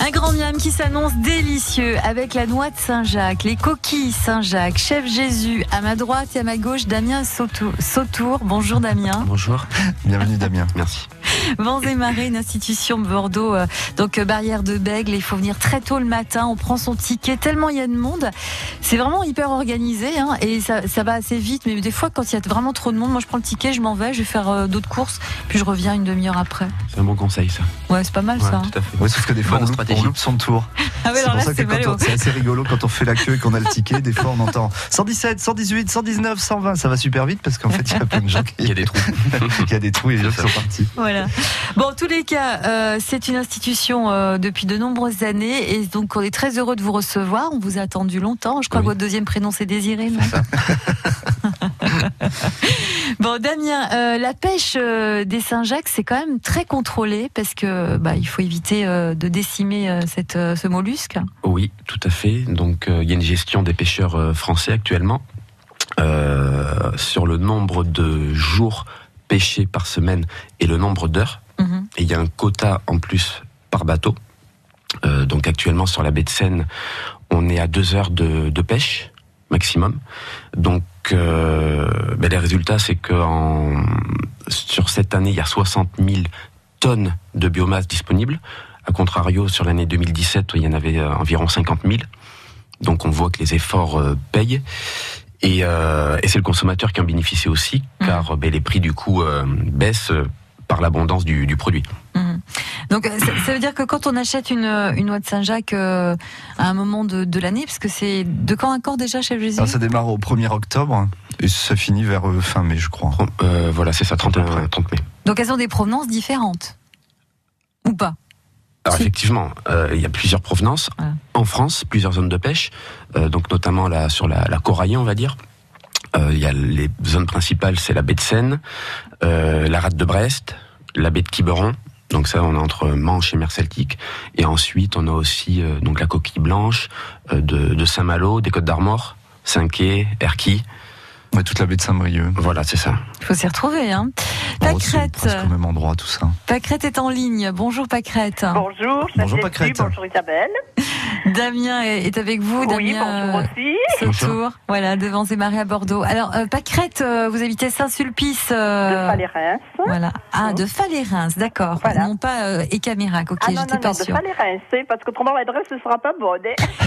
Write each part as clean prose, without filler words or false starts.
Un grand miam qui s'annonce délicieux avec la noix de Saint-Jacques, les coquilles Saint-Jacques, Chef Jésus. À ma droite et à ma gauche, Damien Sautour. Bonjour Damien. Bonjour. Bienvenue Damien. Merci. Vents et Marées, une institution de Bordeaux, donc barrière de Bègle. Il faut venir très tôt le matin, on prend son ticket, tellement il y a de monde. C'est vraiment hyper organisé hein, et ça va assez vite. Mais des fois, quand il y a vraiment trop de monde, moi je prends le ticket, je m'en vais, je vais faire d'autres courses, puis je reviens une demi-heure après. C'est un bon conseil ça. Ouais, c'est pas mal ça. Tout à fait. Ouais, sauf que des fois on loupe son tour. Ah ouais, c'est pour ça que c'est assez rigolo quand on fait la queue et qu'on a le ticket. Des fois on entend 117, 118, 119, 120. Ça va super vite parce qu'en fait il y a plein de gens il y a des trous. Il y a des trous et les gens qui sont partis. Voilà. Bon, en tous les cas, c'est une institution depuis de nombreuses années et donc on est très heureux de vous recevoir. On vous a attendu longtemps. Je crois que votre deuxième prénom c'est Désiré, non? C'est ça. Bon, Damien, la pêche des Saint-Jacques, c'est quand même très contrôlé parce que il faut éviter de décimer ce mollusque. Oui, tout à fait. Donc, il y a une gestion des pêcheurs français actuellement sur le nombre de jours pêchés par semaine et le nombre d'heures. Et il y a un quota en plus par bateau. Donc, actuellement, sur la baie de Seine, on est à 2 heures de pêche maximum. Donc, les résultats, c'est que sur cette année, il y a 60 000 tonnes de biomasse disponibles. A contrario, sur l'année 2017, il y en avait environ 50 000. Donc, on voit que les efforts payent. Et c'est le consommateur qui en bénéficie aussi, car les prix, du coup, baissent par l'abondance du produit. Donc ça veut dire que quand on achète une noix de Saint-Jacques à un moment de l'année, parce que c'est de quand à quand déjà, Chef Jésus? Ça démarre au 1er octobre et ça finit vers fin mai, je crois. Voilà, c'est ça, 30 mai. Donc elles ont des provenances différentes ou pas? Alors effectivement, il y a plusieurs provenances. Voilà. En France, plusieurs zones de pêche, donc notamment sur la Coraillée, on va dire. Il y a les zones principales, c'est la baie de Seine, la rade de Brest, la baie de Quiberon. Donc ça, on est entre Manche et mer Celtique. Et ensuite, on a aussi donc la coquille blanche de Saint-Malo, des Côtes d'Armor, Saint-Quay, Erquy. Ouais, toute la baie de Saint-Brieuc. Voilà, c'est ça. Il faut s'y retrouver, hein. Pâquerette. C'est au même endroit, tout ça. Pâquerette est en ligne. Bonjour Pâquerette. Bonjour Pâquerette. Bonjour Isabelle. Damien est avec vous. Oui, Damien, bonjour aussi. Sautour, voilà, de Vents et Marées à Bordeaux. Alors, Pâquerette, vous habitez Saint-Sulpice. De Falérins. Voilà. Ah, de Falérins, d'accord. Voilà. Non pas Écamirac, ok, j'étais pas sûre. De Falérins, parce qu'autrement l'adresse ne sera pas bonne.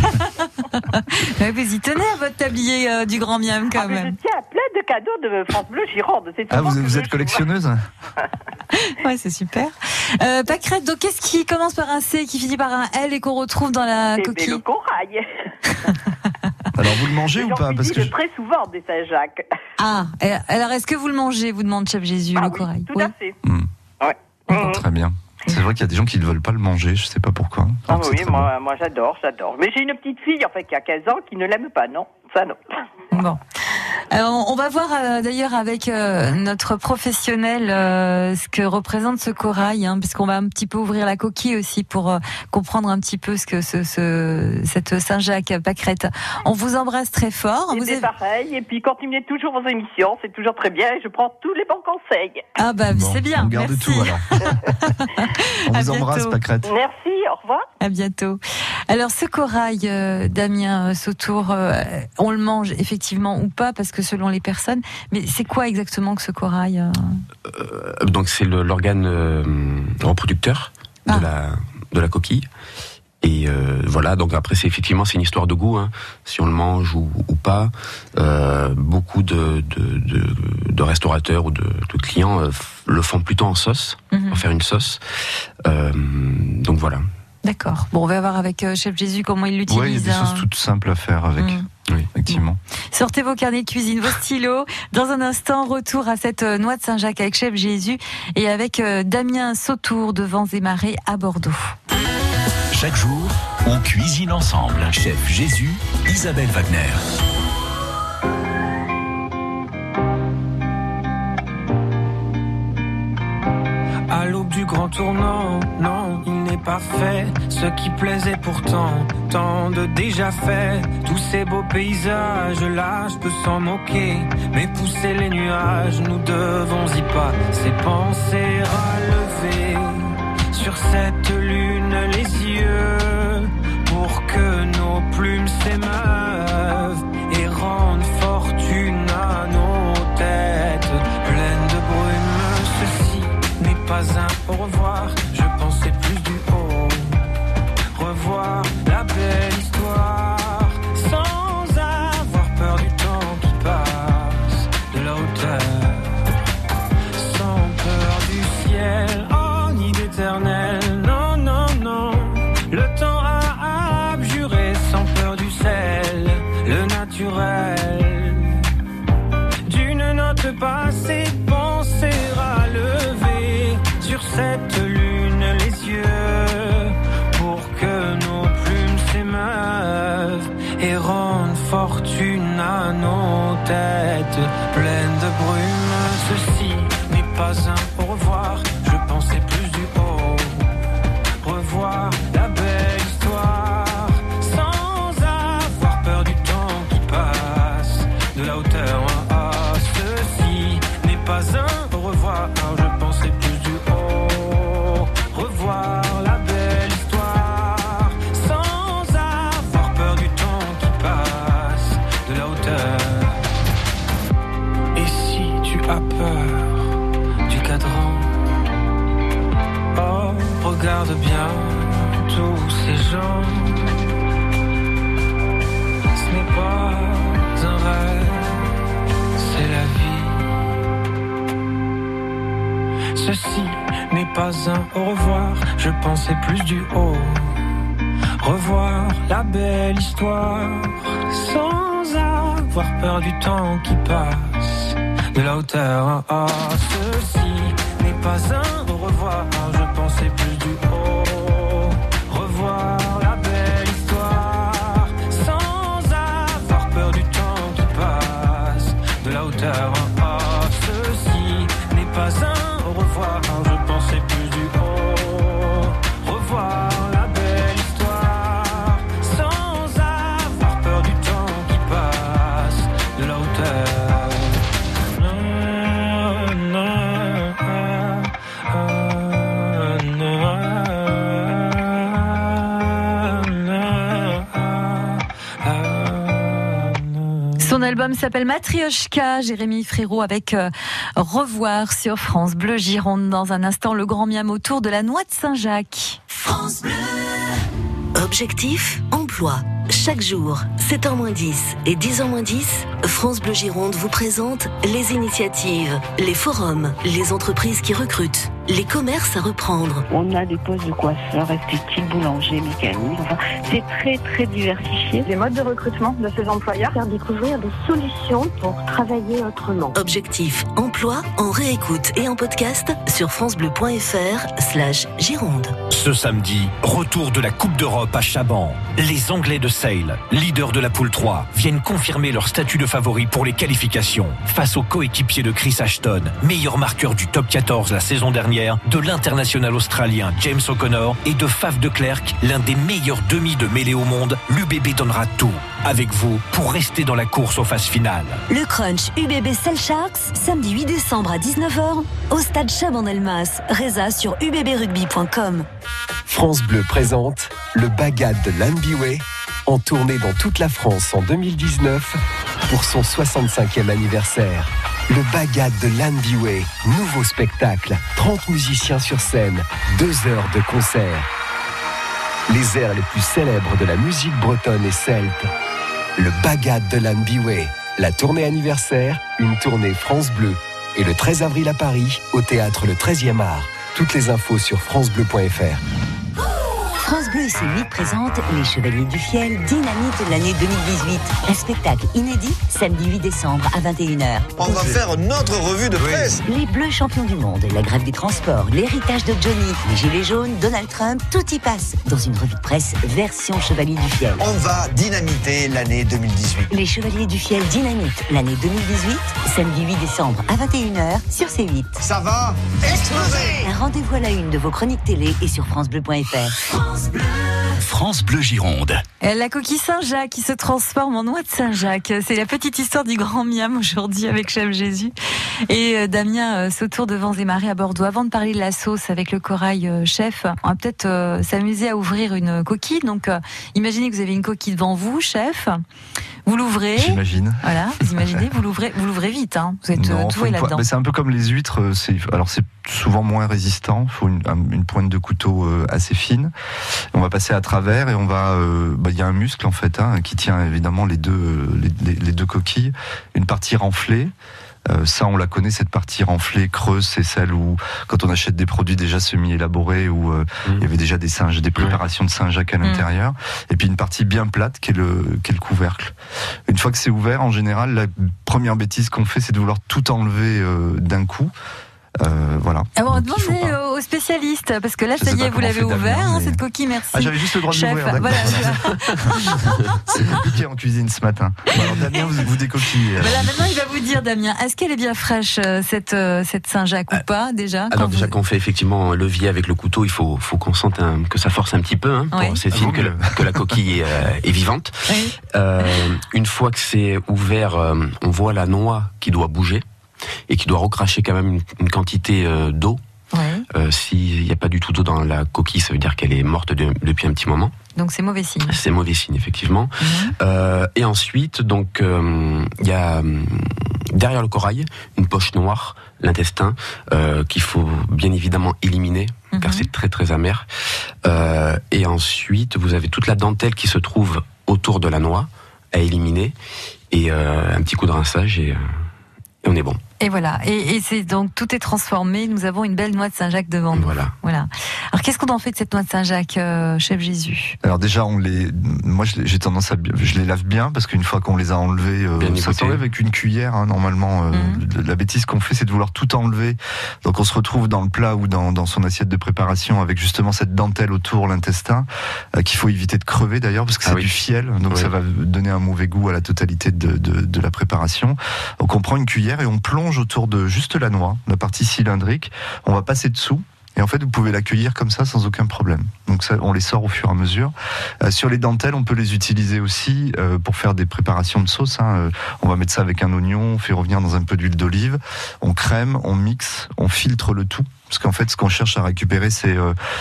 Mais vous y tenez à votre tablier du Grand Miam quand même. Je tiens à plein de cadeaux de France Bleu Gironde. Vous êtes collectionneuse? Ouais, c'est super. Pâquerette, donc qu'est-ce qui commence par un C, qui finit par un L et qu'on retrouve dans la coquille? Le corail. Alors vous le mangez ou pas? Parce que très souvent des Saint-Jacques. Ah, alors est-ce que vous le mangez, vous demande Chef Jésus, le corail? Tout à fait. Ouais. Très bien. C'est vrai qu'il y a des gens qui ne veulent pas le manger, je ne sais pas pourquoi. Oui, moi j'adore. Mais j'ai une petite fille qui a 15 ans qui ne l'aime pas, non. Ça non. Bon. Alors, on va voir d'ailleurs avec notre professionnel ce que représente ce corail, hein, parce qu'on va un petit peu ouvrir la coquille aussi pour comprendre un petit peu ce que cette Saint-Jacques Pâquerette. On vous embrasse très fort. C'est pareil, et puis continuez toujours vos émissions, c'est toujours très bien, et je prends tous les bons conseils. Ah c'est bien, on garde merci. tout alors. On vous embrasse Pâquerette. Merci, au revoir. À bientôt. Alors ce corail, Damien Sautour, on le mange effectivement ou pas, parce que selon les personnes, mais c'est quoi exactement que ce corail? Donc c'est l'organe reproducteur de la coquille. Et voilà, donc après c'est une histoire de goût, hein, si on le mange ou pas. Beaucoup de restaurateurs ou de clients le font plutôt en sauce, pour faire une sauce. Donc voilà. D'accord. Bon, on va voir avec Chef Jésus comment il l'utilise. Oui, il y a des sauces toutes simples à faire avec. Oui, effectivement. Sortez vos carnets de cuisine, vos stylos. Dans un instant, retour à cette noix de Saint-Jacques avec Chef Jésus et avec Damien Sautour de Vents et Marées à Bordeaux. Chaque jour, on cuisine ensemble. Chef Jésus, Isabelle Wagner. À l'aube du grand tournant, non, il n'est pas fait. Ce qui plaisait pourtant, tant de déjà fait. Tous ces beaux paysages, là, je peux s'en moquer. Mais pousser les nuages, nous devons y passer. Penser à lever sur sur cette lune les yeux pour que nos plumes s'émeuvent et rendent fortune à nos têtes pleines de brume. Ceci n'est pas un au revoir, je pensais plus du haut. Revoir la belle histoire sans avoir peur du temps qui passe, de la hauteur, sans peur du ciel, oh ni d'éternel, non, non, non. Le temps a abjuré sans peur du sel, le naturel. D'une note passée, penser à lever sur cette lune les yeux pour que nos plumes s'émeuvent et rendent fortune à nos têtes pleines de brume. Ceci n'est pas un au revoir, je pensais plus du haut. Revoir la belle histoire sans avoir peur du temps qui passe, de la hauteur. Ceci n'est pas un au revoir, je pensais plus du haut. Revoir la belle histoire sans avoir peur du temps qui passe, de la hauteur. Et si tu as peur du cadran, oh, regarde bien tous ces gens. Ce n'est pas un rêve, c'est la vie. Ceci n'est pas un au revoir, je pensais plus du haut. Revoir la belle histoire sans avoir peur du temps qui passe, de la hauteur. Oh, ceci n'est pas un au revoir, je pensais plus du haut. Revoir la belle histoire sans avoir peur du temps qui passe, de la hauteur. Oh, ceci n'est pas un au revoir, je pensais plus du haut. Revoir la belle histoire sans avoir peur du temps qui passe, de la hauteur. Son album s'appelle Matrioshka, Jérémy Frérot avec Revoir sur France Bleu Gironde. Dans un instant, le grand miam autour de la noix de Saint-Jacques. France Bleu. Objectif, emploi. Chaque jour, 7h-10 et 10h-10, France Bleu Gironde vous présente les initiatives, les forums, les entreprises qui recrutent, les commerces à reprendre. On a des postes de coiffeurs, esthétiques, boulangers, mécaniques. Enfin, c'est très très diversifié. Les modes de recrutement de ces employeurs, faire découvrir des solutions pour travailler autrement. Objectif, emploi en réécoute et en podcast sur francebleu.fr/Gironde. Ce samedi, retour de la Coupe d'Europe à Chaban. Les Anglais de Sale, leaders de la poule 3, viennent confirmer leur statut de favori pour les qualifications face aux coéquipiers de Chris Ashton, meilleur marqueur du top 14 la saison dernière, de l'international australien James O'Connor et de Faf de Klerk, l'un des meilleurs demi de mêlée au monde. L'UBB donnera tout avec vous pour rester dans la course aux phases finales. Le Crunch UBB Sale Sharks, samedi 8 décembre à 19h, au stade Chaban-Delmas. Résa sur ubbrugby.com. France Bleu présente le Bagad de l'Anbiway, en tournée dans toute la France en 2019 pour son 65e anniversaire. Le Bagad de l'Anbiway, nouveau spectacle, 30 musiciens sur scène, 2 heures de concert. Les airs les plus célèbres de la musique bretonne et celte. Le Bagad de l'Anbiway, la tournée anniversaire, une tournée France Bleu. Et le 13 avril à Paris, au théâtre Le 13e Art. Toutes les infos sur francebleu.fr. France Bleu et ses 8 présentent Les Chevaliers du Fiel Dynamite l'année 2018. Un spectacle inédit, samedi 8 décembre à 21h. On va faire notre revue de presse. Les Bleus champions du monde, la grève des transports, l'héritage de Johnny, les Gilets jaunes, Donald Trump, tout y passe dans une revue de presse version Chevalier du Fiel. On va dynamiter l'année 2018. Les Chevaliers du Fiel Dynamite l'année 2018, samedi 8 décembre à 21h sur C8. Ça va exploser. Un rendez-vous à la une de vos chroniques télé et sur francebleu.fr. France Bleu Gironde. La coquille Saint-Jacques qui se transforme en noix de Saint-Jacques. C'est la petite histoire du Grand Miam aujourd'hui avec Chef Jésus. Et Damien Sautour de Vents et Marées à Bordeaux. Avant de parler de la sauce avec le corail chef, on va peut-être s'amuser à ouvrir une coquille. Donc imaginez que vous avez une coquille devant vous, chef. Vous l'ouvrez. J'imagine. Voilà, vous imaginez, vous l'ouvrez vite. Hein. Vous êtes doué là-dedans. C'est un peu comme les huîtres. C'est souvent moins résistant. Il faut une pointe de couteau assez fine. On va passer à travers et on va. Il y a un muscle en fait qui tient évidemment les deux coquilles. Une partie renflée. Ça, on la connaît, cette partie renflée, creuse, c'est celle où, quand on achète des produits déjà semi-élaborés, où il y avait déjà des préparations de Saint-Jacques à l'intérieur, et puis une partie bien plate qui est le couvercle. Une fois que c'est ouvert, en général, la première bêtise qu'on fait, c'est de vouloir tout enlever d'un coup. Voilà. Alors on demandait aux spécialistes, parce que là, ça y est, vous l'avez ouvert, cette coquille, merci. Ah, j'avais juste le droit de l'ouvrir, d'accord. Voilà. C'est compliqué en cuisine ce matin. Bon, alors Damien, vous décoquillez. Voilà, maintenant il va vous dire, Damien, est-ce qu'elle est bien fraîche, cette Saint-Jacques, ou pas, déjà? Alors déjà, quand on fait effectivement un levier avec le couteau, il faut qu'on sente que ça force un petit peu, pour c'est fine, que la coquille est vivante. Oui. Une fois que c'est ouvert, on voit la noix qui doit bouger et qui doit recracher quand même une quantité d'eau. Ouais. S'il n'y a pas du tout d'eau dans la coquille, ça veut dire qu'elle est morte depuis un petit moment. Donc c'est mauvais signe. C'est mauvais signe, effectivement. Et ensuite, donc, il y a derrière le corail une poche noire, l'intestin, qu'il faut bien évidemment éliminer, car c'est très très amer. Et ensuite, vous avez toute la dentelle qui se trouve autour de la noix à éliminer, et un petit coup de rinçage et on est bon. Et voilà. Et c'est donc, tout est transformé. Nous avons une belle noix de Saint-Jacques devant nous. Voilà. Alors, qu'est-ce qu'on en fait de cette noix de Saint-Jacques, Chef Jésus? Alors, déjà, j'ai tendance je les lave bien, parce qu'une fois qu'on les a enlevés, ça s'enlève avec une cuillère, normalement. La bêtise qu'on fait, c'est de vouloir tout enlever. Donc, on se retrouve dans le plat ou dans son assiette de préparation avec justement cette dentelle autour, l'intestin, qu'il faut éviter de crever d'ailleurs, parce que c'est du fiel. Donc, ça va donner un mauvais goût à la totalité de la préparation. Donc, on prend une cuillère et on plonge autour de juste la noix, la partie cylindrique. On va passer dessous. Et en fait, vous pouvez l'accueillir comme ça sans aucun problème. Donc ça, on les sort au fur et à mesure. Sur les dentelles, on peut les utiliser aussi pour faire des préparations de sauce. On va mettre ça avec un oignon, on fait revenir dans un peu d'huile d'olive, on crème, on mixe, on filtre le tout. Parce qu'en fait, ce qu'on cherche à récupérer, c'est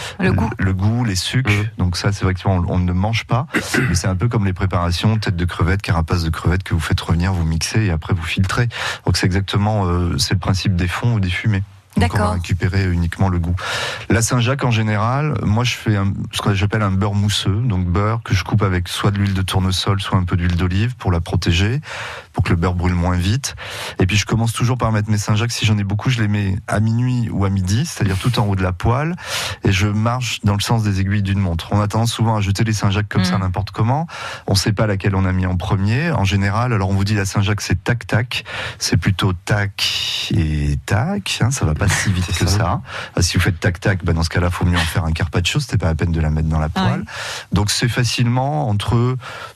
le goût, les sucres. Donc ça, c'est vrai qu'on ne mange pas. Mais c'est un peu comme les préparations, tête de crevette, carapace de crevette, que vous faites revenir, vous mixez et après vous filtrez. Donc c'est exactement c'est le principe des fonds ou des fumées. Donc on va récupérer uniquement le goût. La Saint-Jacques, en général, moi je fais ce que j'appelle un beurre mousseux. Donc beurre que je coupe avec soit de l'huile de tournesol, soit un peu d'huile d'olive pour la protéger, pour que le beurre brûle moins vite. Et puis je commence toujours par mettre mes Saint-Jacques. Si j'en ai beaucoup, je les mets à minuit ou à midi, c'est-à-dire tout en haut de la poêle. Et je marche dans le sens des aiguilles d'une montre. On a tendance souvent à jeter les Saint-Jacques comme ça n'importe comment. On ne sait pas laquelle on a mis en premier. En général, alors on vous dit la Saint-Jacques c'est tac-tac. C'est plutôt tac et tac. Ça va pas si vite que ça. Si vous faites tac-tac, dans ce cas-là, il faut mieux en faire un carpaccio. C'était pas la peine de la mettre dans la poêle. Donc c'est facilement entre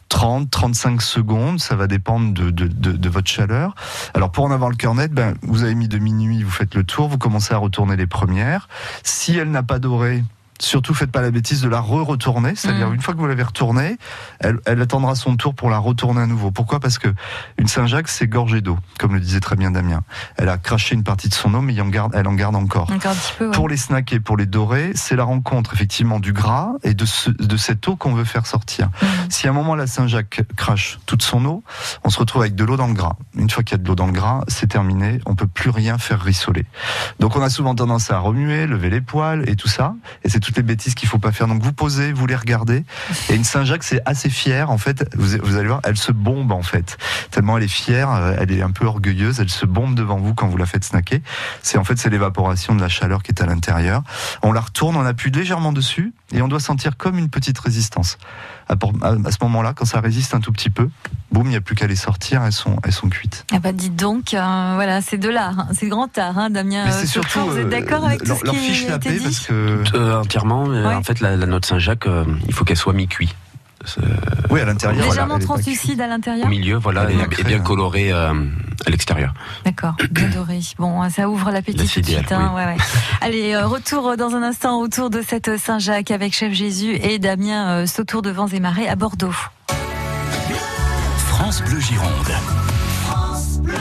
30-35 secondes, ça va dépendre de votre chaleur. Alors pour en avoir le cœur net, vous avez mis de minuit, vous faites le tour, vous commencez à retourner les premières. Si elle n'a pas doré, surtout faites pas la bêtise de la retourner, c'est-à-dire une fois que vous l'avez retournée, elle attendra son tour pour la retourner à nouveau. Pourquoi ? Parce que une Saint-Jacques, c'est gorgée d'eau, comme le disait très bien Damien. Elle a craché une partie de son eau, mais elle en garde encore. Un petit peu, Pour les snacker, pour les dorer, c'est la rencontre effectivement du gras et de cette eau qu'on veut faire sortir. Si à un moment la Saint-Jacques crache toute son eau, on se retrouve avec de l'eau dans le gras. Une fois qu'il y a de l'eau dans le gras, c'est terminé, on peut plus rien faire rissoler. Donc on a souvent tendance à remuer, lever les poils et tout ça, et c'est toutes les bêtises qu'il faut pas faire. Donc vous posez, vous les regardez, et une Saint-Jacques c'est assez fière en fait. Vous allez voir, elle se bombe en fait. Tellement elle est fière, elle est un peu orgueilleuse, elle se bombe devant vous quand vous la faites snacker. C'est l'évaporation de la chaleur qui est à l'intérieur. On la retourne, on appuie légèrement dessus, et on doit sentir comme une petite résistance. À ce moment-là, quand ça résiste un tout petit peu, boum, il n'y a plus qu'à les sortir, elles sont cuites. Ah dites donc, voilà, c'est de l'art, c'est grand art, Damien. Mais c'est surtout, vous êtes d'accord avec tout ce qui a été dit ? Parce que entièrement. En fait, la noix de Saint-Jacques, il faut qu'elle soit mi-cuit. Oui, à l'intérieur. Légèrement translucide à l'intérieur. Au milieu, voilà, et bien colorée à l'extérieur. D'accord, bien doré. Bon, ça ouvre l'appétit tout de suite. Oui. Ouais. Allez, retour dans un instant autour de cette Saint-Jacques avec Chef Jésus et Damien Sautour de Vents et Marais à Bordeaux. France Bleu Gironde. France Bleu.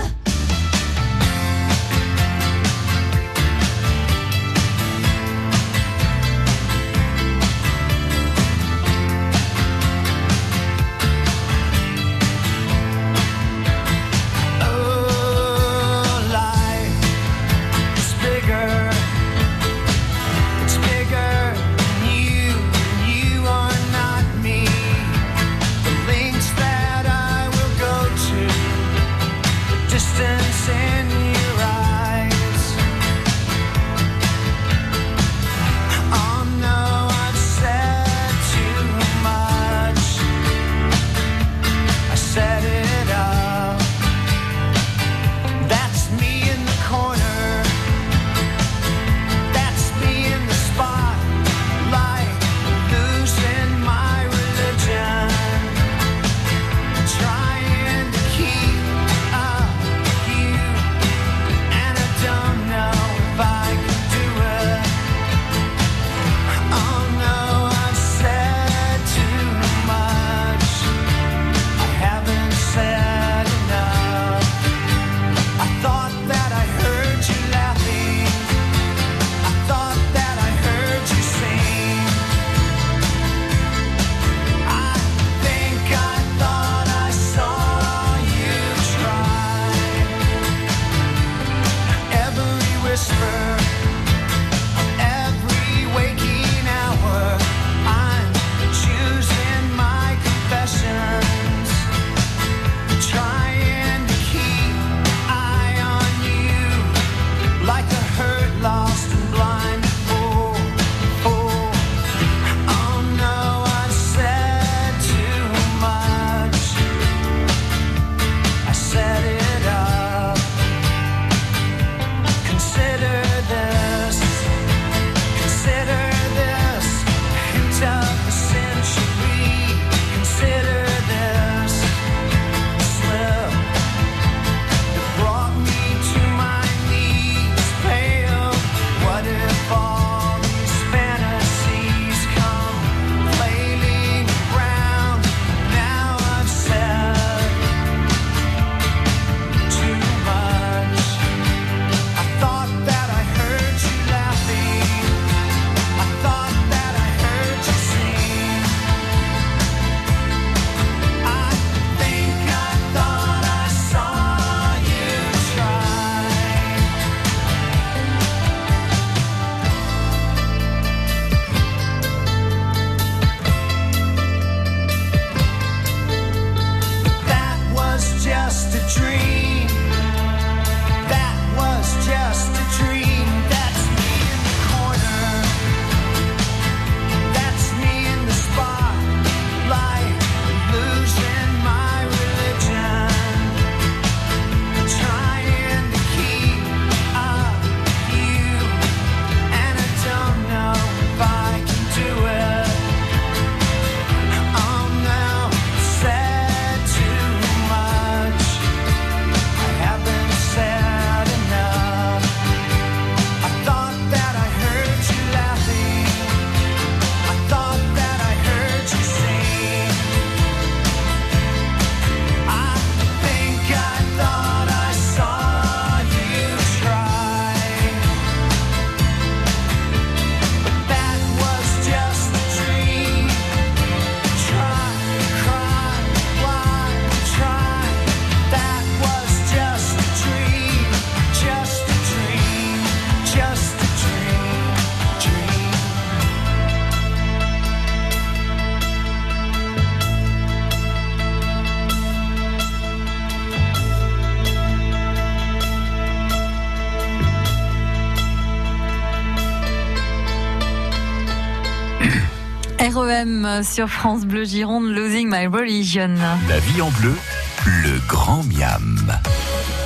REM sur France Bleu Gironde, Losing My Religion. La vie en bleu, le grand miam.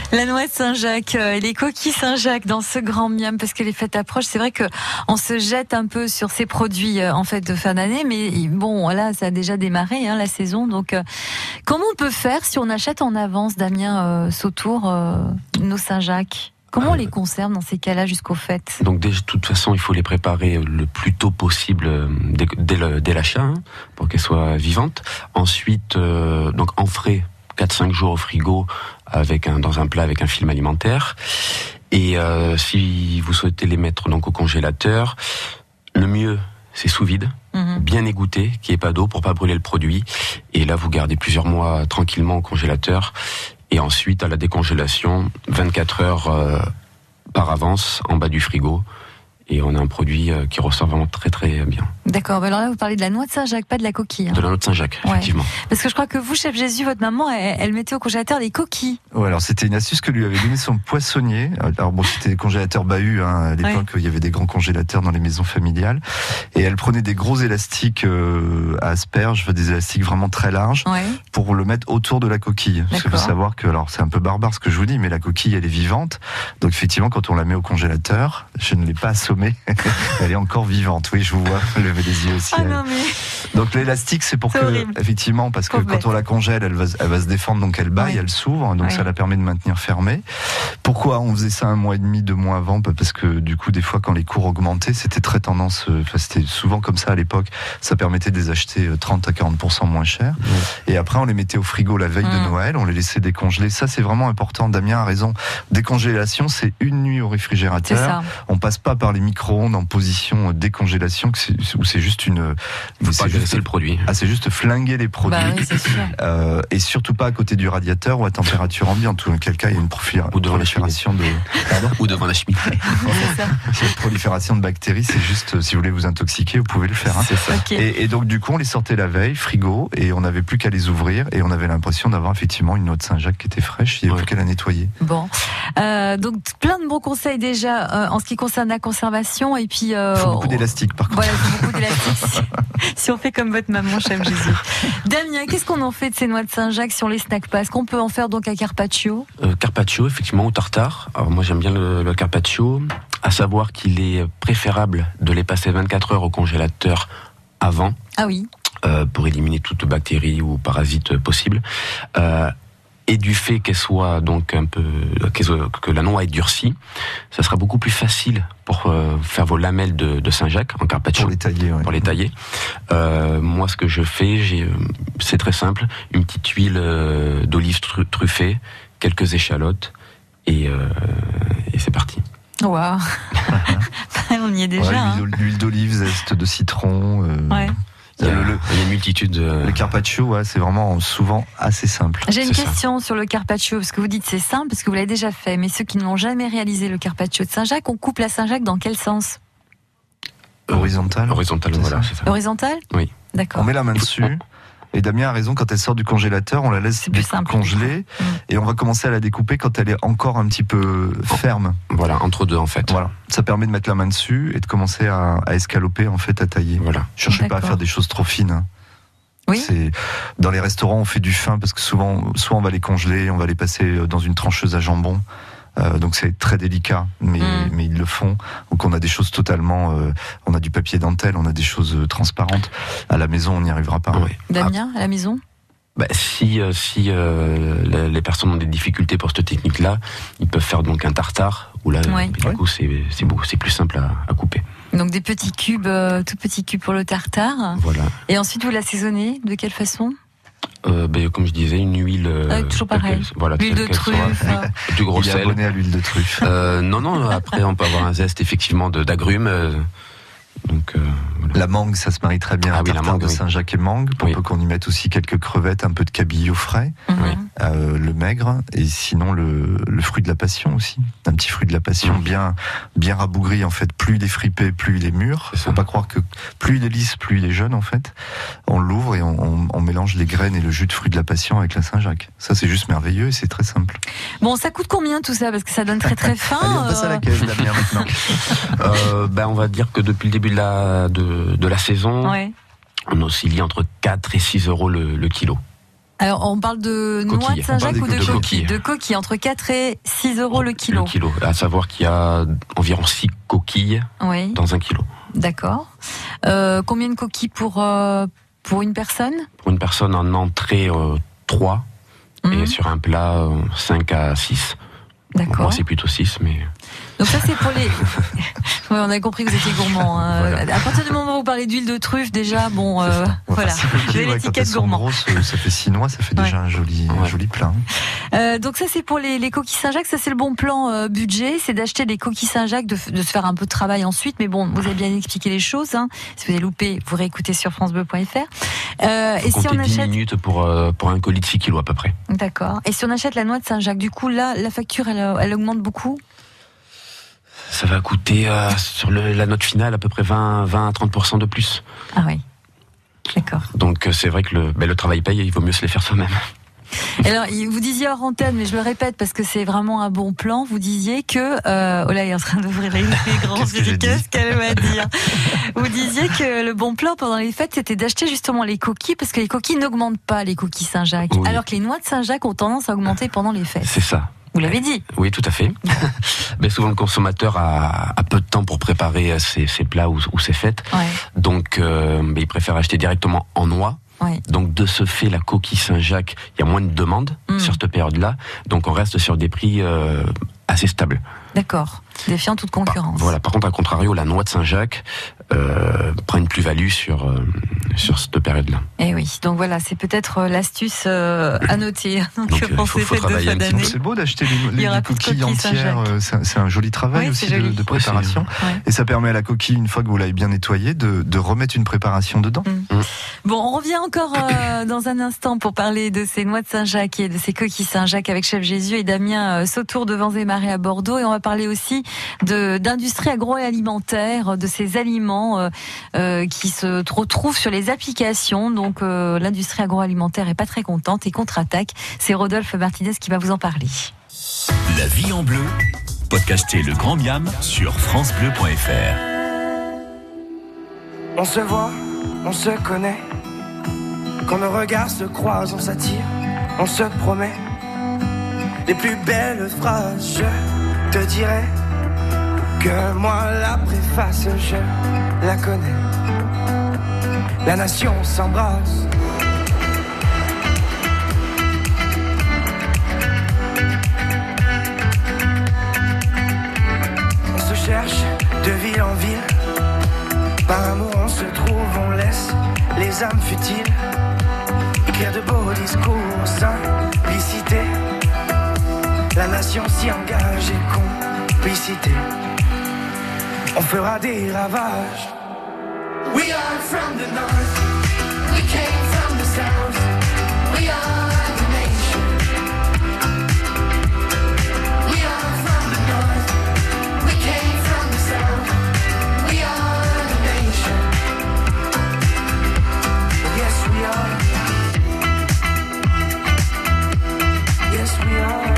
La noix de Saint-Jacques et les coquilles Saint-Jacques dans ce grand miam, parce que les fêtes approchent. C'est vrai que on se jette un peu sur ces produits en fait de fin d'année, mais bon, là, ça a déjà démarré la saison. Donc, comment on peut faire si on achète en avance, Damien Sautour, nos Saint-Jacques? Comment on les conserve dans ces cas-là jusqu'aux fêtes? Donc de toute façon, il faut les préparer le plus tôt possible dès l'achat, pour qu'elles soient vivantes. Ensuite, donc en frais, 4-5 jours au frigo dans un plat avec un film alimentaire. Et si vous souhaitez les mettre donc au congélateur, le mieux c'est sous vide, bien égoutté, qu'il n'y ait pas d'eau pour pas brûler le produit. Et là, vous gardez plusieurs mois tranquillement au congélateur. Et ensuite, à la décongélation, 24 heures par avance, en bas du frigo. Et on a un produit qui ressort vraiment très très bien. D'accord, alors là vous parlez de la noix de Saint-Jacques, pas de la coquille. De la noix de Saint-Jacques, effectivement. Parce que je crois que vous, chef Jésus, votre maman, elle mettait au congélateur des coquilles. Ouais, alors c'était une astuce que lui avait donné son poissonnier. Alors bon, c'était des congélateurs Bahut, à l'époque il y avait des grands congélateurs dans les maisons familiales. Et elle prenait des gros élastiques à asperges, des élastiques vraiment très larges, pour le mettre autour de la coquille. Parce qu'il faut savoir que, alors c'est un peu barbare ce que je vous dis, mais la coquille elle est vivante. Donc effectivement, quand on la met au congélateur, je ne l'ai pas assommée. Elle est encore vivante. Oui, je vous vois lever les yeux aussi. Non, mais... Donc l'élastique, c'est pour effectivement, parce que quand on la congèle, elle va se défendre, donc elle baille, elle s'ouvre, donc ça la permet de maintenir fermée. Pourquoi on faisait ça 1 mois et demi, 2 mois avant? Parce que du coup, des fois, quand les cours augmentaient, c'était très tendance. C'était souvent comme ça à l'époque. Ça permettait de les acheter 30 à 40% moins cher. Et après, on les mettait au frigo la veille de Noël. On les laissait décongeler. Ça, c'est vraiment important. Damien a raison. Décongélation, c'est 1 nuit au réfrigérateur. On passe pas par les micro-ondes en position décongélation, où c'est juste le produit. C'est juste flinguer les produits. C'est sûr. Et surtout pas à côté du radiateur ou à température ambiante, ou en quel cas il y a une prolifération de... Ou devant la cheminée. C'est une prolifération de bactéries, c'est juste, si vous voulez vous intoxiquer, vous pouvez le faire. C'est ça. Et donc du coup, on les sortait la veille, frigo, et on n'avait plus qu'à les ouvrir, et on avait l'impression d'avoir effectivement une noix de Saint-Jacques qui était fraîche, il n'y avait plus qu'à la nettoyer. Bon. Donc plein de bons conseils déjà en ce qui concerne la conservation, et puis... Il faut beaucoup d'élastique par contre. Voilà, il faut beaucoup d'élastique si on fait comme votre maman, chef Jésus. Damien, qu'est-ce qu'on en fait de ces noix de Saint-Jacques si on les snack pas? Est-ce qu'on peut en faire donc un carpaccio? Carpaccio, effectivement, au tartare. Alors moi j'aime bien le carpaccio, à savoir qu'il est préférable de les passer 24 heures au congélateur avant. Ah oui. Pour éliminer toute bactérie ou parasite possible. Et du fait qu'elle soit donc que la noix est durcie, ça sera beaucoup plus facile pour faire vos lamelles de Saint-Jacques en carpaccio. Pour les tailler. Moi, ce que je fais, c'est très simple, une petite huile d'olive truffée, quelques échalotes, et c'est parti. Waouh. On y est déjà. L'huile d'olive, zeste de citron. Il y a une multitude. Le carpaccio, c'est vraiment souvent assez simple. J'ai une question sur le carpaccio, parce que vous dites c'est simple, parce que vous l'avez déjà fait, mais ceux qui n'ont jamais réalisé le carpaccio de Saint-Jacques, on coupe la Saint-Jacques dans quel sens? Horizontal. Horizontal, voilà, c'est ça. Horizontal? Oui. D'accord. On met la main dessus. Et Damien a raison, quand elle sort du congélateur, on la laisse congeler et on va commencer à la découper quand elle est encore un petit peu ferme. Voilà, entre deux en fait. Voilà, ça permet de mettre la main dessus et de commencer à escaloper, en fait, à tailler. Voilà. Cherchez pas à faire des choses trop fines. Oui. Dans les restaurants, on fait du fin parce que souvent, soit on va les congeler, on va les passer dans une trancheuse à jambon. Donc c'est très délicat, mais ils le font. Donc on a des choses totalement, on a du papier dentelle, on a des choses transparentes. À la maison, on n'y arrivera pas. Oui. Damien, à la maison? Si les personnes ont des difficultés pour cette technique-là, ils peuvent faire donc un tartare où là, du coup, c'est plus simple à couper. Donc des petits cubes, tout petits cubes pour le tartare. Voilà. Et ensuite vous l'assaisonnez de quelle façon? Comme je disais, une huile. Toujours pareil. L'huile de truffe. Du gros sel. Il est abonné à l'huile de truffe. Non. Après, on peut avoir un zeste effectivement d'agrumes. Donc, voilà. La mangue, ça se marie très bien. La mangue de Saint-Jacques et mangue. Pour peu qu'on y mette aussi quelques crevettes, un peu de cabillaud frais, le maigre, et sinon le fruit de la passion aussi. Un petit fruit de la passion bien rabougri en fait. Plus il est fripé, plus il est mûr. Faut pas croire que plus il est lisse, plus il est jeune en fait. On l'ouvre et on mélange les graines et le jus de fruit de la passion avec la Saint-Jacques. Ça c'est juste merveilleux et c'est très simple. Bon, ça coûte combien tout ça? Parce que ça donne très très faim. Allez, on passe à la caisse, Damien, maintenant. On va dire que depuis le début de la saison, on oscille entre 4 et 6 euros le kilo. Alors, on parle de noix de Saint-Jacques ou de coquilles? De coquilles, entre 4 et 6 euros le kilo. Le kilo, à savoir qu'il y a environ 6 coquilles dans 1 kilo. D'accord. Combien de coquilles pour une personne? Pour une personne en entrée, 3. Et sur un plat, 5 à 6. D'accord. Moi, c'est plutôt 6, mais... Donc ça, c'est pour les... Oui, on a compris que vous étiez gourmand. Voilà. À partir du moment où vous parlez d'huile de truffe, déjà, bon, voilà. Vous avez l'étiquette gourmand. Grosses, ça fait 6 noix, ça fait déjà un joli plat. Donc ça, c'est pour les coquilles Saint-Jacques. Ça, c'est le bon plan budget. C'est d'acheter des coquilles Saint-Jacques, de se faire un peu de travail ensuite. Mais bon, vous avez bien expliqué les choses. Hein. Si vous avez loupé, vous réécoutez sur francebleu.fr. Et si on achète 10 minutes pour un colis de 6 kilos à peu près. D'accord. Et si on achète la noix de Saint-Jacques, du coup, là, la facture, elle augmente beaucoup? Ça va coûter sur la note finale à peu près 20 à 30% de plus. Ah oui, d'accord. Donc c'est vrai que le travail paye, il vaut mieux se les faire soi-même. Alors, vous disiez hors antenne, mais je le répète parce que c'est vraiment un bon plan. Vous disiez que... oh là, il est en train d'ouvrir les grands yeux. Qu'est-ce qu'elle va dire? Vous disiez que le bon plan pendant les fêtes, c'était d'acheter justement les coquilles, parce que les coquilles n'augmentent pas, les coquilles Saint-Jacques. Oui. Alors que les noix de Saint-Jacques ont tendance à augmenter pendant les fêtes. C'est ça. Vous l'avez dit. Oui, tout à fait. Mais souvent, le consommateur a peu de temps pour préparer ses plats ou ses fêtes. Ouais. Donc, il préfère acheter directement en noix. Ouais. Donc, de ce fait, la coquille Saint-Jacques, il y a moins de demandes sur cette période-là. Donc, on reste sur des prix assez stables. D'accord. Défiant toute concurrence. Voilà. Par contre, à contrario, la noix de Saint-Jacques prend une plus-value sur cette période-là. Et oui. Donc voilà, c'est peut-être l'astuce à noter. Donc faut travailler un petit peu. C'est beau d'acheter les coquilles entières. C'est un joli travail aussi de préparation. Ouais. Et ça permet à la coquille, une fois que vous l'avez bien nettoyée, de remettre une préparation dedans. Bon, on revient encore dans un instant pour parler de ces noix de Saint-Jacques et de ces coquilles Saint-Jacques avec Chef Jésus et Damien Sautour de Vents et Marais à Bordeaux. Et on va parler aussi d'industrie agroalimentaire, de ces aliments qui se retrouvent sur les applications. Donc l'industrie agroalimentaire est pas très contente et contre-attaque. C'est Rodolphe Martinez qui va vous en parler. La vie en bleu, podcastez le Grand Miam sur francebleu.fr. On se voit, on se connaît. Quand nos regards se croisent, on s'attire, on se promet les plus belles phrases. Je te dirai que moi la préface, je la connais. La nation s'embrasse. On se cherche de ville en ville. Par amour on se trouve, on laisse les âmes futiles écrire de beaux discours, simplicité. La nation s'y engage et complicité. On fera des ravages. We are from the north, we came from the south, we are the nation. We are from the north, we came from the south, we are the nation. Yes we are, yes we are.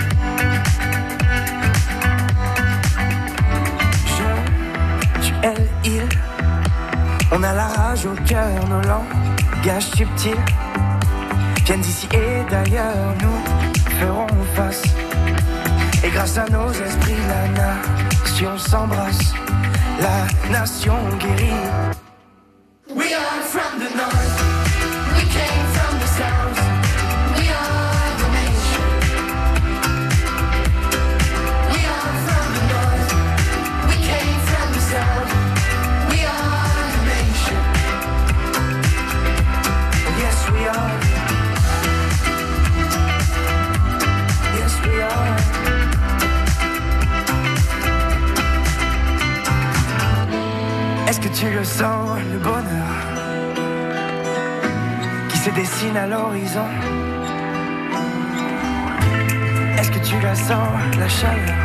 Je, tu, elle, il. On a la rage au cœur, nos langages subtils viennent d'ici et d'ailleurs, nous ferons face. Et grâce à nos esprits, la nation s'embrasse, la nation guérit. We are from the north, we came from the south, we are the nation. We are from the north, we came from the south. Yes we are. Yes we are. Est-ce que tu le sens, le bonheur qui se dessine à l'horizon? Est-ce que tu la sens, la chaleur?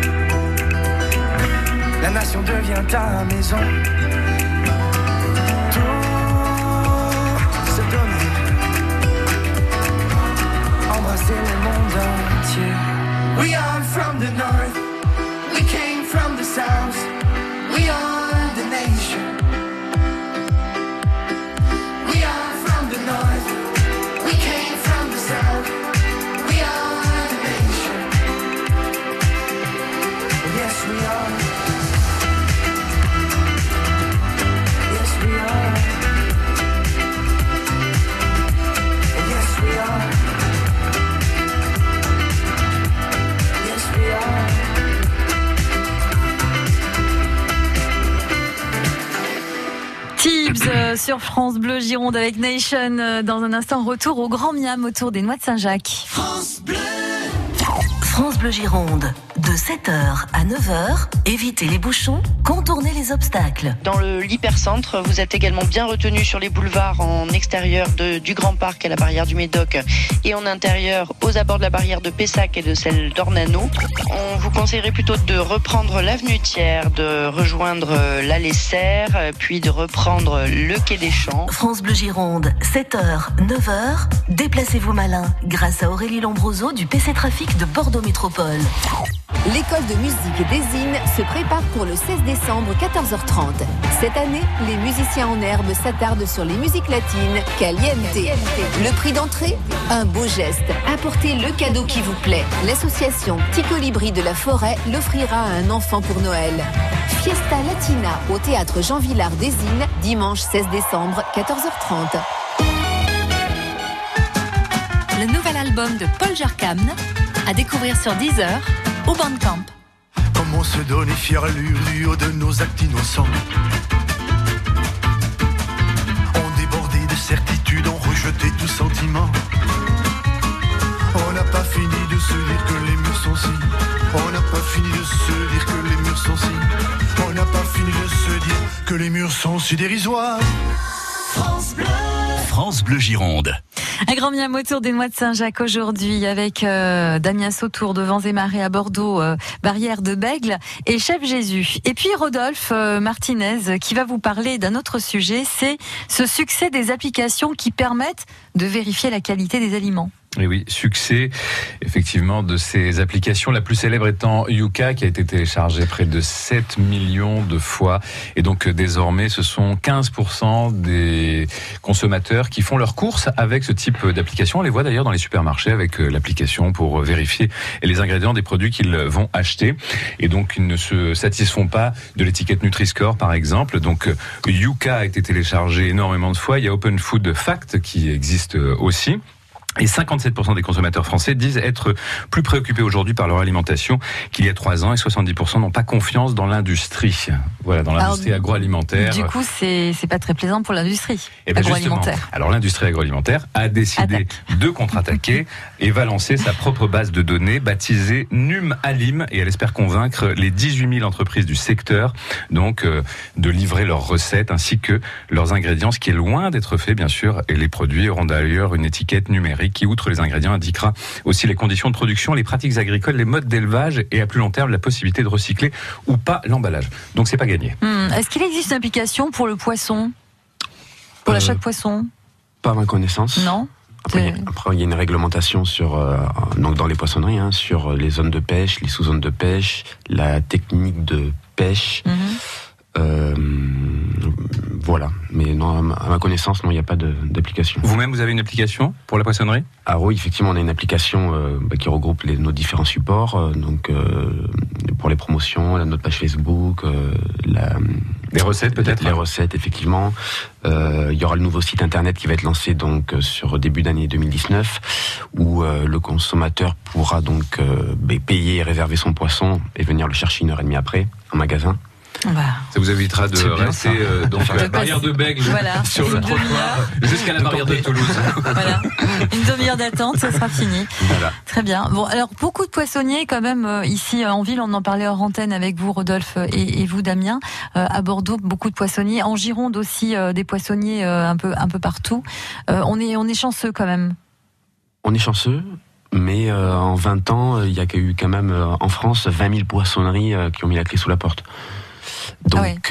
La nation devient ta maison. Tout se donner, embrasser le monde entier. We are from the north, we came from the south, we are the nation. We are from the north, we came from sur France Bleu Gironde avec Nation. Dans un instant, retour au Grand Miam autour des Noix de Saint-Jacques. France Bleu. France Bleu Gironde, de 7h à 9h, évitez les bouchons, contournez les obstacles. Dans l'hypercentre, vous êtes également bien retenu sur les boulevards en extérieur du Grand Parc à la barrière du Médoc et en intérieur aux abords de la barrière de Pessac et de celle d'Ornano. On vous conseillerait plutôt de reprendre l'avenue Thiers, de rejoindre l'allée Serre, puis de reprendre le quai des Champs. France Bleu Gironde, 7h, 9h, déplacez-vous malin grâce à Aurélie Lombroso du PC Trafic de Bordeaux Métropole. L'école de musique d'Ezine se prépare pour le 16 décembre 14h30. Cette année, les musiciens en herbe s'attardent sur les musiques latines Caliente. Le prix d'entrée, un beau geste. Apportez le cadeau qui vous plaît. L'association Petit Colibri de la Forêt l'offrira à un enfant pour Noël. Fiesta Latina au théâtre Jean Villard d'Ezine, dimanche 16 décembre 14h30. Le nouvel album de Paul Jarkamne à découvrir sur Deezer au Bandcamp. Comment se donner fière allure du haut de nos actes innocents. On débordait de certitude, on rejetait tout sentiment. On n'a pas fini de se dire que les murs sont si. On n'a pas fini de se dire que les murs sont si. On n'a pas fini de se dire que les murs sont si dérisoires. France Bleu. France Bleu Gironde. Un grand miam autour des Noix de Saint-Jacques aujourd'hui avec Damien Sautour de Vents et Marées à Bordeaux, barrière de Bègle et Chef Jésus. Et puis Rodolphe Martinez qui va vous parler d'un autre sujet, c'est ce succès des applications qui permettent de vérifier la qualité des aliments. Et oui, succès effectivement de ces applications, la plus célèbre étant Yuka qui a été téléchargée près de 7 millions de fois. Et donc désormais, ce sont 15% des consommateurs qui font leurs courses avec ce type d'application. On les voit d'ailleurs dans les supermarchés avec l'application pour vérifier les ingrédients des produits qu'ils vont acheter. Et donc ils ne se satisfont pas de l'étiquette Nutri-Score par exemple. Donc Yuka a été téléchargé énormément de fois. Il y a Open Food Fact qui existe aussi. Et 57% des consommateurs français disent être plus préoccupés aujourd'hui par leur alimentation qu'il y a 3 ans et 70% n'ont pas confiance dans l'industrie. Voilà, dans l'industrie agroalimentaire. Du coup, c'est pas très plaisant pour l'industrie agroalimentaire. Justement, alors l'industrie agroalimentaire a décidé de contre-attaquer et va lancer sa propre base de données baptisée NumAlim et elle espère convaincre les 18 000 entreprises du secteur donc de livrer leurs recettes ainsi que leurs ingrédients, ce qui est loin d'être fait bien sûr. Et les produits auront d'ailleurs une étiquette numérique qui, outre les ingrédients, indiquera aussi les conditions de production, les pratiques agricoles, les modes d'élevage et à plus long terme la possibilité de recycler ou pas l'emballage. Donc c'est pas gagné. Est-ce qu'il existe une application pour le poisson, pour l'achat de poisson? Pas à ma connaissance. Non. Après, il y a une réglementation sur, donc dans les poissonneries, sur les zones de pêche, les sous-zones de pêche, la technique de pêche. Voilà, mais non, à ma connaissance, non, il n'y a pas d'application. Vous-même, vous avez une application pour la poissonnerie ? Ah oui, effectivement, on a une application qui regroupe nos différents supports, donc pour les promotions, notre page Facebook, les recettes peut-être. Les recettes, effectivement. Il y aura le nouveau site internet qui va être lancé donc sur début d'année 2019, où le consommateur pourra donc payer et réserver son poisson et venir le chercher 1h30 après en magasin. Ça vous évitera de rester donc à la barrière de Bègle sur le trottoir jusqu'à la barrière de Toulouse. Voilà. Une demi-heure d'attente, ça sera fini. Voilà. Très bien. Bon, alors beaucoup de poissonniers quand même ici en ville. On en parlait hors antenne avec vous, Rodolphe, et vous, Damien. À Bordeaux, beaucoup de poissonniers. En Gironde aussi, des poissonniers un peu partout. On est chanceux quand même. On est chanceux. Mais en 20 ans, il y a eu quand même en France 20 000 poissonneries qui ont mis la clé sous la porte. Donc,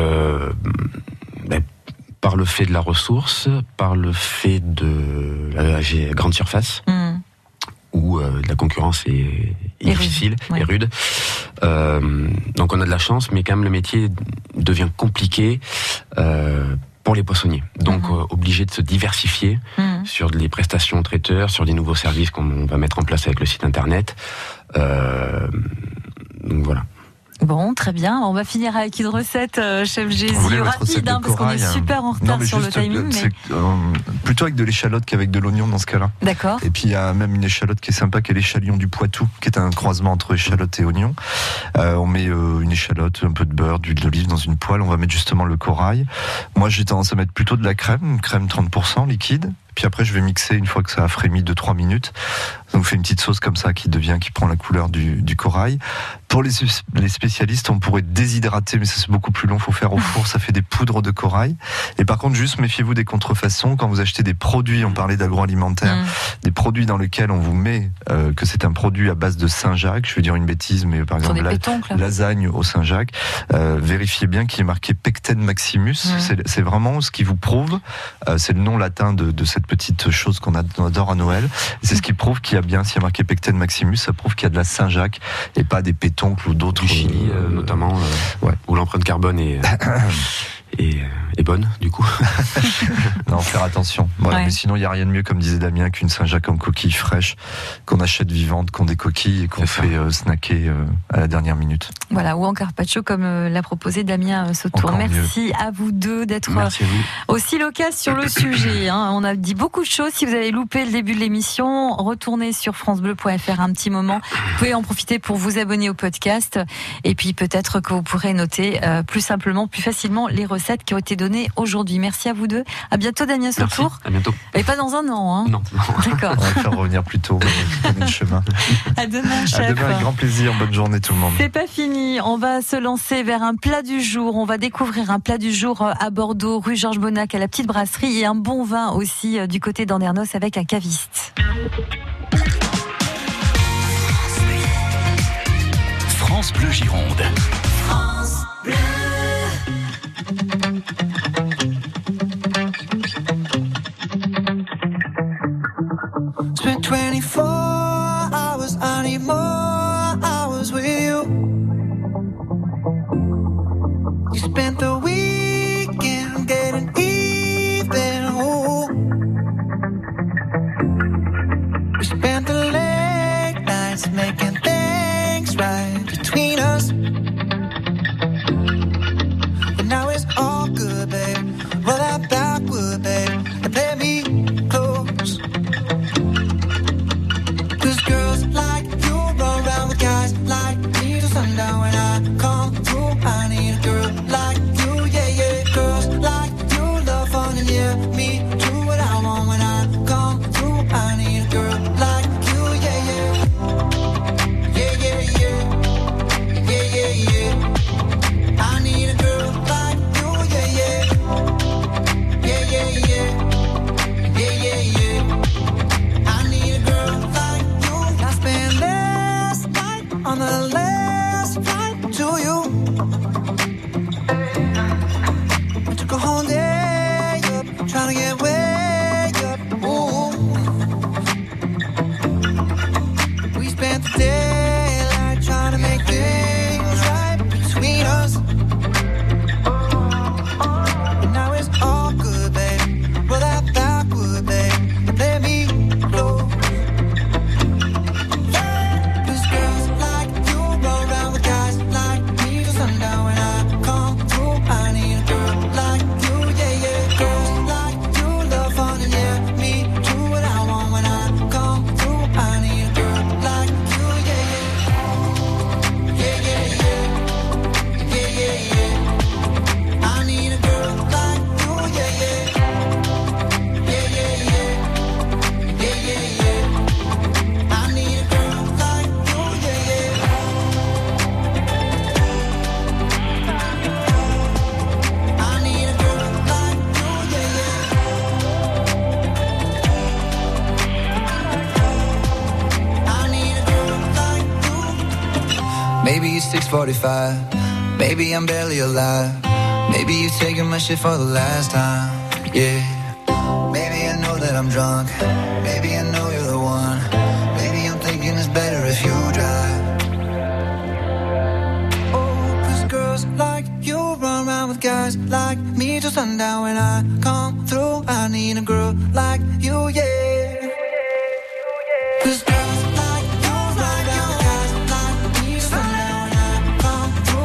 par le fait de la ressource, par le fait de la grande surface, où la concurrence est difficile et rude. Donc on a de la chance, mais quand même le métier devient compliqué pour les poissonniers. Donc obligé de se diversifier sur les prestations traiteurs, sur des nouveaux services qu'on va mettre en place avec le site internet. Donc voilà. Bon, très bien. On va finir avec une recette, chef Jésus, rapide, parce qu'on est super en retard sur le timing. Plutôt avec de l'échalote qu'avec de l'oignon dans ce cas-là. D'accord. Et puis il y a même une échalote qui est sympa, qui est l'échalion du Poitou, qui est un croisement entre échalote et oignon. On met une échalote, un peu de beurre, d'huile d'olive dans une poêle. On va mettre justement le corail. Moi, j'ai tendance à mettre plutôt de la crème 30% liquide. Puis après, je vais mixer une fois que ça a frémi 2-3 minutes. Donc, on fait une petite sauce comme ça qui prend la couleur du corail. Pour les spécialistes, on pourrait déshydrater, mais ça c'est beaucoup plus long. Faut faire au four, ça fait des poudres de corail. Et par contre, juste méfiez-vous des contrefaçons. Quand vous achetez des produits, on parlait d'agroalimentaire, des produits dans lesquels on vous met que c'est un produit à base de Saint-Jacques. Je vais dire une bêtise, mais par exemple lasagne au Saint-Jacques. Vérifiez bien qu'il est marqué Pecten Maximus. C'est vraiment ce qui vous prouve. C'est le nom latin de cette petite chose qu'on adore à Noël. C'est ce qui prouve qu'il y a bien, s'il y a marqué Pecten Maximus, ça prouve qu'il y a de la Saint-Jacques et pas des pétoncles ou d'autres. Du Chili, notamment, où l'empreinte carbone est bonne, du coup. Non, faire attention. Voilà, mais sinon, il n'y a rien de mieux, comme disait Damien, qu'une Saint-Jacques en coquille fraîche, qu'on achète vivante, qu'on décoquille et qu'on fait snacker à la dernière minute. Voilà, ou en carpaccio, comme l'a proposé Damien Sautour. Merci à vous deux d'être aussi loquaces sur le sujet. On a dit beaucoup de choses. Si vous avez loupé le début de l'émission, retournez sur francebleu.fr un petit moment. Vous pouvez en profiter pour vous abonner au podcast. Et puis peut-être que vous pourrez noter plus simplement, plus facilement les recettes qui ont été données aujourd'hui. Merci à vous deux. À bientôt, Damien Sautour. À bientôt. Et pas dans un an. Non. D'accord. On va faire revenir plus tôt. On va donner le chemin. À demain, chef. À demain, avec grand plaisir. Bonne journée tout le monde. C'est pas fini. On va se lancer vers un plat du jour. On va découvrir un plat du jour à Bordeaux, rue Georges Bonnac, à la petite brasserie, et un bon vin aussi du côté d'Andernos avec un caviste. France Bleu Gironde. France Bleu. Spent 24 hours, I need more hours with you. You spent the weekend getting even. Ooh. We spent the late nights making things right between us. But now it's all good, babe. Roll that backward, babe, and play me close. 'Cause girls like you run around with guys like me till sundown. When I come through, I need a girl like you, yeah. Girls like you love fun and yeah, me do what I want. When I come through, I need a girl like you, yeah. I need a girl like you, yeah. I need a girl like you. I spent last night on the last flight to you. I took a whole day up, trying to get way up. Ooh. We spent the daylight trying to make things right between us. But now it's all good, babe. Roll that backward, babe, and play me close. 'Cause girls like you run around with guys like me till sundown. When I come through, I need a girl like you, yeah. Girls like you love fun and yeah, me do what I want. When I come through, I need a girl like you, yeah. I need a girl like you, yeah. I need a girl like you, yeah. I need a girl like you, yeah. I need a girl like you. Maybe it's 6:45. Maybe I'm barely alive. Maybe you're taking my shit for the last time. Yeah. Maybe I know that I'm drunk. Maybe I know you're the one. Maybe I'm thinking it's better if you drive. Oh, 'cause girls like you run around with guys like me till sundown. When I come through, I need a girl like you, yeah. 'Cause girls like you run around with guys like me till sundown. When I come through,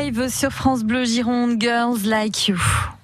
live sur France Bleu Gironde, Girls Like You.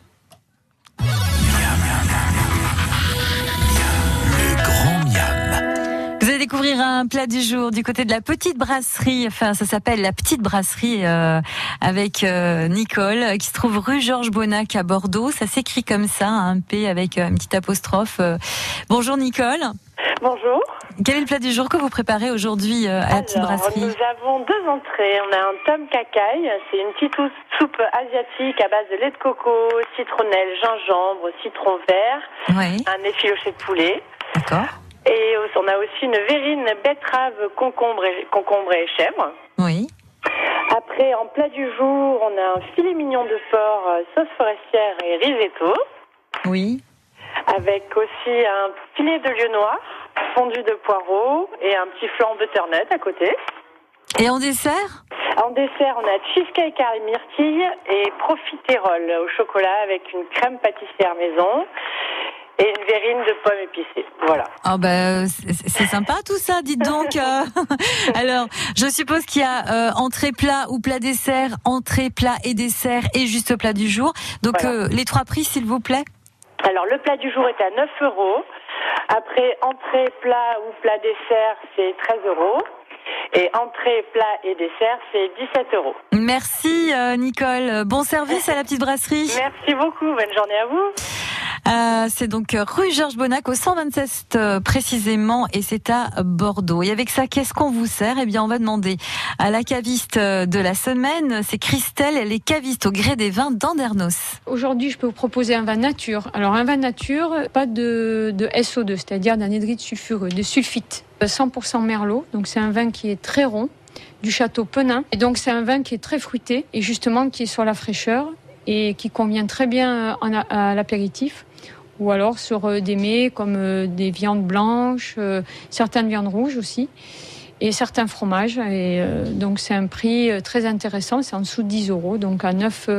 Le grand miam. Vous allez découvrir un plat du jour du côté de la petite brasserie. Enfin, ça s'appelle la petite brasserie avec Nicole, qui se trouve rue Georges Bonnac à Bordeaux. Ça s'écrit comme ça, un P avec une petite apostrophe. Bonjour Nicole. Bonjour. Quel est le plat du jour que vous préparez aujourd'hui à la petite brasserie? Nous avons 2 entrées. On a un tom cacaille, c'est une petite soupe asiatique à base de lait de coco, citronnelle, gingembre, citron vert, un effiloché de poulet. D'accord. Et on a aussi une verrine betterave, concombre et chèvre. Oui. Après, en plat du jour, on a un filet mignon de porc, sauce forestière et risotto. Oui. Avec aussi un filet de lieu noir, fondu de poireaux et un petit flan butternut à côté. Et en dessert? En dessert, on a cheesecake à myrtille et profiterole au chocolat avec une crème pâtissière maison et une verrine de pommes épicées. Voilà. Ah c'est sympa tout ça, dites donc. Alors, je suppose qu'il y a entrée plat ou plat dessert, entrée plat et dessert et juste plat du jour. Donc voilà. Les 3 prix s'il vous plaît. Alors le plat du jour est à 9 €. Après entrée plat ou plat dessert, c'est 13 €. Et entrée, plat et dessert, c'est 17 €. Merci Nicole. Bon service à la petite brasserie. Merci beaucoup. Bonne journée à vous. C'est donc rue Georges Bonnac au 127 précisément et c'est à Bordeaux. Et avec ça, qu'est-ce qu'on vous sert? Eh bien, on va demander à la caviste de la semaine. C'est Christelle, elle est caviste au gré des vins d'Andernos. Aujourd'hui, je peux vous proposer un vin nature. Alors, un vin nature, pas de SO2, c'est-à-dire d'anhydride sulfureux, de sulfite. 100% merlot, donc c'est un vin qui est très rond, du château Penin. Et donc, c'est un vin qui est très fruité et justement qui est sur la fraîcheur et qui convient très bien à l'apéritif. Ou alors sur des mets comme des viandes blanches, certaines viandes rouges aussi, et certains fromages. Et donc c'est un prix très intéressant, c'est en dessous de 10 €, donc à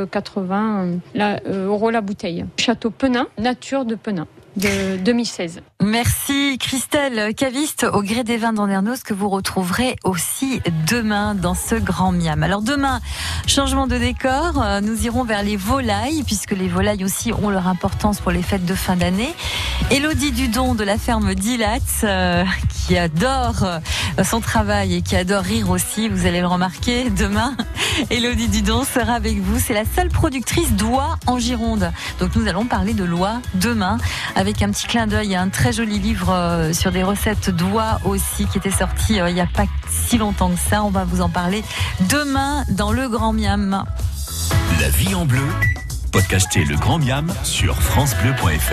9,80 € la bouteille. Château Penin, nature de Penin. De 2016. Merci Christelle, caviste au gré des vins d'Andernos, que vous retrouverez aussi demain dans ce grand miam. Alors demain, changement de décor, nous irons vers les volailles, puisque les volailles aussi ont leur importance pour les fêtes de fin d'année. Élodie Dudon de la ferme d'Ilatz, qui adore son travail et qui adore rire aussi, vous allez le remarquer demain. Élodie Dudon sera avec vous, c'est la seule productrice d'oies en Gironde. Donc nous allons parler de l'oie demain, avec un petit clin d'œil à un très joli livre sur des recettes d'oies aussi, qui était sorti il n'y a pas si longtemps que ça. On va vous en parler demain dans le Grand Miam. La vie en bleu, podcastez le Grand Miam sur francebleu.fr.